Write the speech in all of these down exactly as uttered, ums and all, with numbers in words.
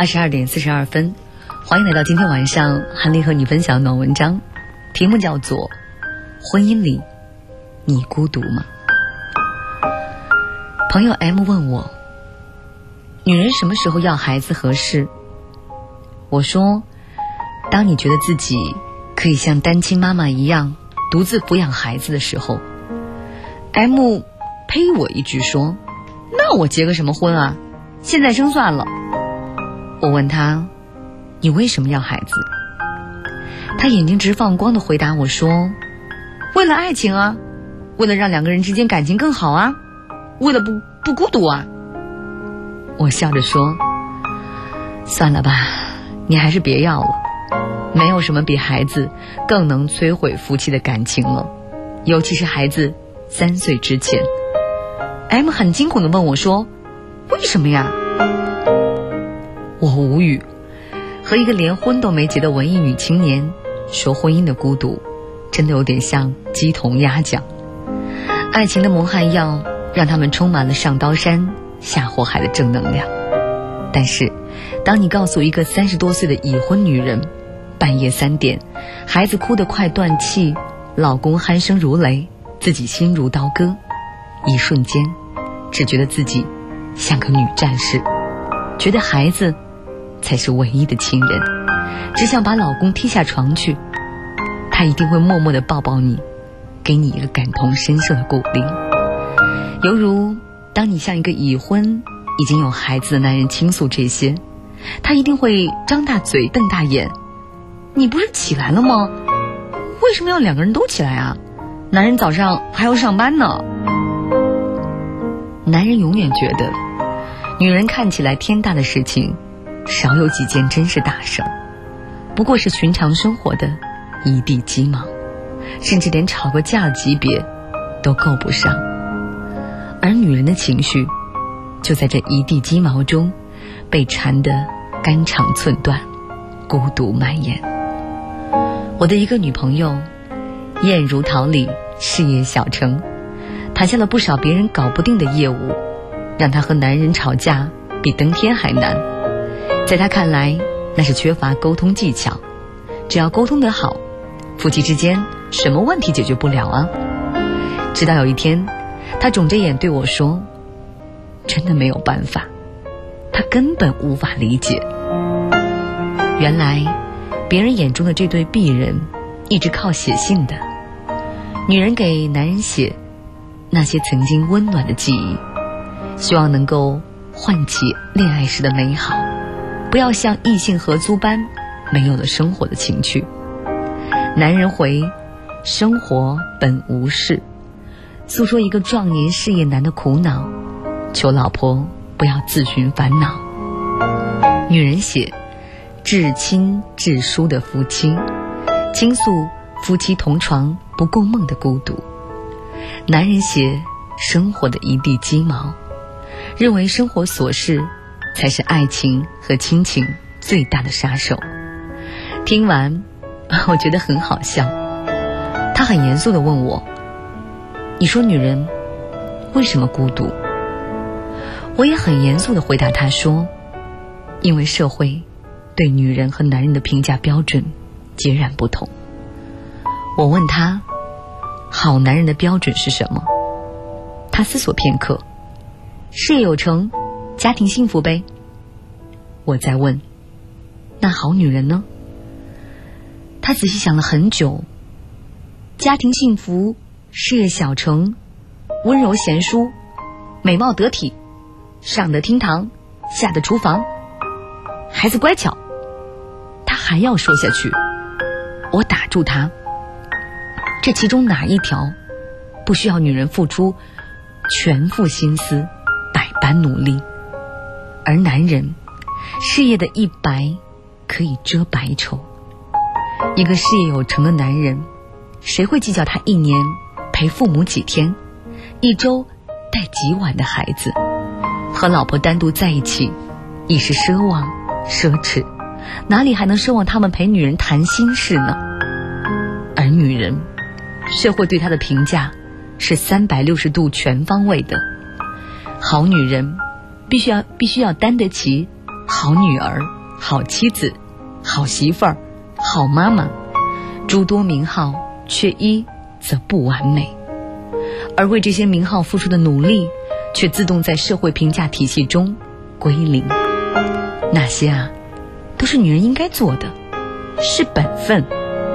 二十二点四十二分，欢迎来到今天晚上韩丽和你分享暖文章，题目叫做婚姻里你孤独吗？朋友 M 问我，女人什么时候要孩子合适？我说，当你觉得自己可以像单亲妈妈一样独自抚养孩子的时候。 M 呸我一句说，那我结个什么婚啊，现在生算了。我问他，你为什么要孩子？他眼睛直放光地回答我说，为了爱情啊，为了让两个人之间感情更好啊，为了不不孤独啊。我笑着说，算了吧，你还是别要了，没有什么比孩子更能摧毁夫妻的感情了，尤其是孩子三岁之前。 M 很惊恐地问我说，为什么呀？我无语，和一个连婚都没结的文艺女青年说婚姻的孤独，真的有点像鸡同鸭讲。爱情的蒙汗药让他们充满了上刀山下火海的正能量，但是当你告诉一个三十多岁的已婚女人，半夜三点孩子哭得快断气，老公鼾声如雷，自己心如刀割，一瞬间只觉得自己像个女战士，觉得孩子才是唯一的亲人，只想把老公踢下床去。他一定会默默地抱抱你，给你一个感同身受的鼓励。犹如当你向一个已婚已经有孩子的男人倾诉这些，他一定会张大嘴瞪大眼，你不是起来了吗？为什么要两个人都起来啊？男人早上还要上班呢。男人永远觉得女人看起来天大的事情少有几件真是大事，不过是寻常生活的一地鸡毛，甚至连吵个架的级别都够不上。而女人的情绪就在这一地鸡毛中被缠得肝肠寸断，孤独蔓延。我的一个女朋友艳如桃李，事业小成，谈下了不少别人搞不定的业务，让她和男人吵架比登天还难。在她看来，那是缺乏沟通技巧，只要沟通得好，夫妻之间什么问题解决不了啊？直到有一天，她肿着眼对我说，真的没有办法，她根本无法理解。原来别人眼中的这对璧人一直靠写信的，女人给男人写那些曾经温暖的记忆，希望能够唤起恋爱时的美好，不要像异性合租般没有了生活的情趣。男人回，生活本无事，诉说一个壮年事业男的苦恼，求老婆不要自寻烦恼。女人写，至亲至疏的夫妻，倾诉夫妻同床不共梦的孤独。男人写生活的一地鸡毛，认为生活琐事才是爱情和亲情最大的杀手。听完我觉得很好笑，他很严肃地问我，你说女人为什么孤独？我也很严肃地回答他说，因为社会对女人和男人的评价标准截然不同。我问他，好男人的标准是什么？他思索片刻，事业有成，家庭幸福呗。我再问，那好女人呢？他仔细想了很久，家庭幸福，事业小成，温柔贤淑，美貌得体，上得厅堂，下得厨房，孩子乖巧。他还要说下去，我打住他，这其中哪一条不需要女人付出全副心思，百般努力？而男人事业的一白可以遮百丑，一个事业有成的男人，谁会计较他一年陪父母几天，一周带几晚的孩子？和老婆单独在一起已是奢望奢侈，哪里还能奢望他们陪女人谈心事呢？而女人，社会对她的评价是三百六十度全方位的。好女人必须要必须要担得起好女儿、好妻子、好媳妇儿、好妈妈，诸多名号却一则不完美，而为这些名号付出的努力却自动在社会评价体系中归零。那些啊都是女人应该做的，是本分。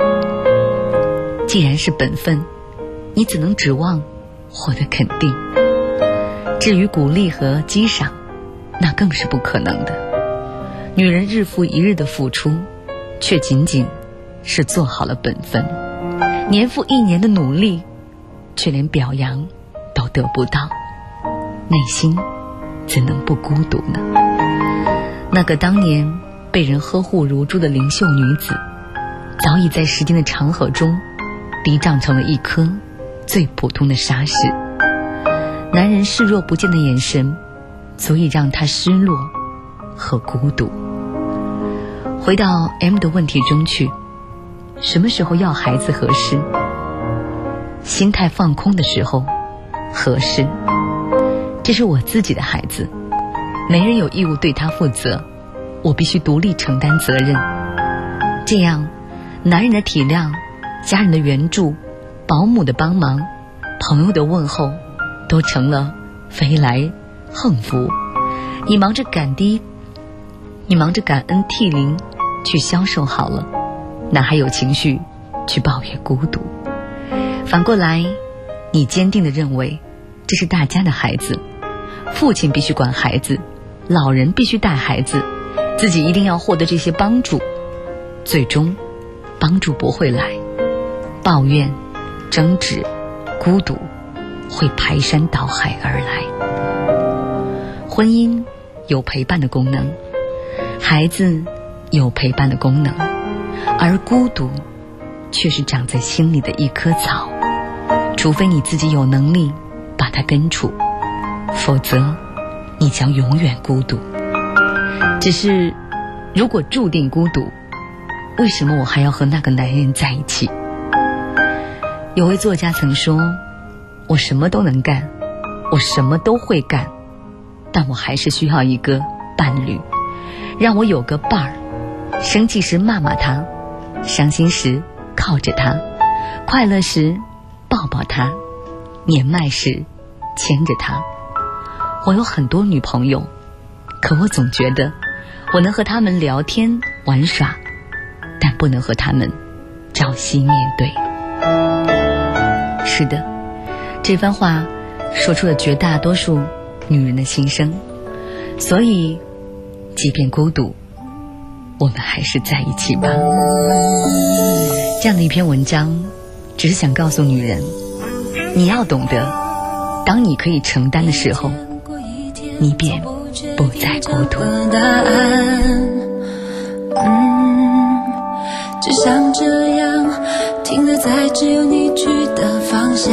既然是本分，你怎能指望获得肯定？至于鼓励和激赏，那更是不可能的。女人日复一日的付出，却仅仅是做好了本分，年复一年的努力，却连表扬都得不到，内心怎能不孤独呢？那个当年被人呵护如珠的灵秀女子，早已在时间的长河中低涨成了一颗最普通的沙石。男人视若不见的眼神，足以让她失落和孤独。回到 M 的问题中去，什么时候要孩子合适？心态放空的时候合适。这是我自己的孩子，没人有义务对他负责，我必须独立承担责任。这样，男人的体谅、家人的援助、保姆的帮忙、朋友的问候，都成了飞来横幅。你忙着感激，你忙着感恩涕零去销售好了，哪还有情绪去抱怨孤独？反过来，你坚定地认为这是大家的孩子，父亲必须管孩子，老人必须带孩子，自己一定要获得这些帮助，最终帮助不会来，抱怨、争执、孤独会排山倒海而来。婚姻有陪伴的功能，孩子有陪伴的功能，而孤独却是长在心里的一棵草，除非你自己有能力把它根除，否则你将永远孤独。只是如果注定孤独，为什么我还要和那个男人在一起？有位作家曾说，我什么都能干，我什么都会干，但我还是需要一个伴侣，让我有个伴儿，生气时骂骂他，伤心时靠着他，快乐时抱抱他，年迈时牵着他。我有很多女朋友，可我总觉得我能和她们聊天玩耍，但不能和她们朝夕面对。是的，这番话说出了绝大多数女人的心声，所以即便孤独，我们还是在一起吧。这样的一篇文章，只是想告诉女人，你要懂得，当你可以承担的时候，你便不再孤独。 嗯，就像这样停留在只有你去的方向。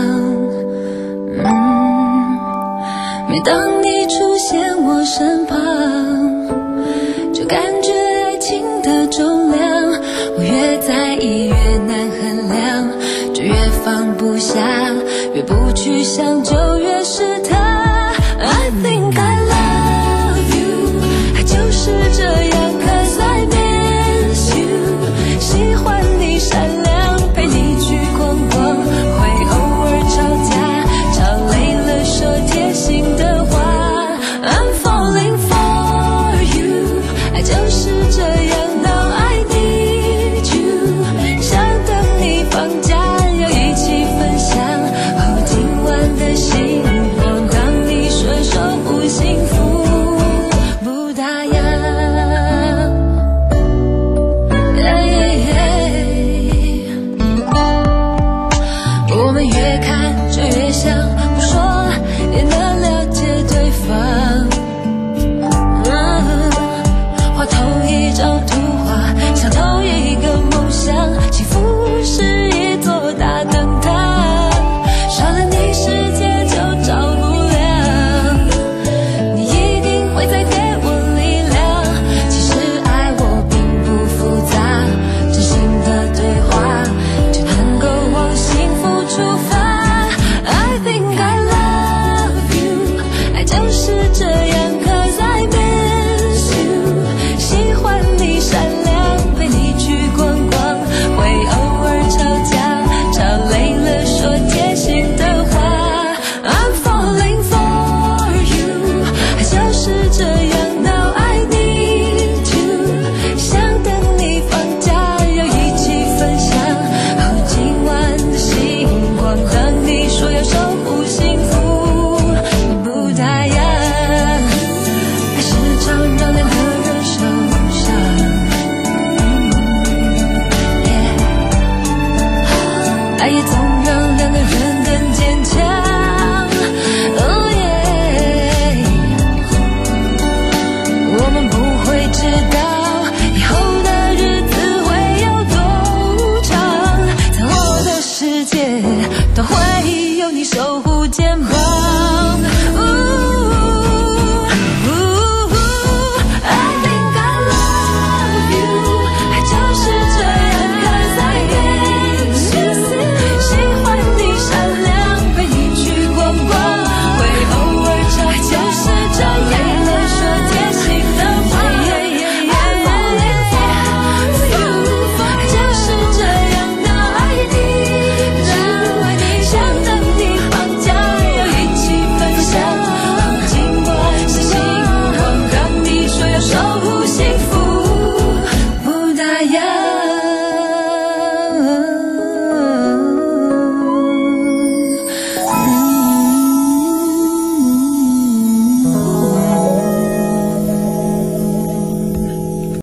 嗯，每当你出现我身旁，就感觉爱情的重量，我越在意越难衡量，就越放不下，越不去想就越是他。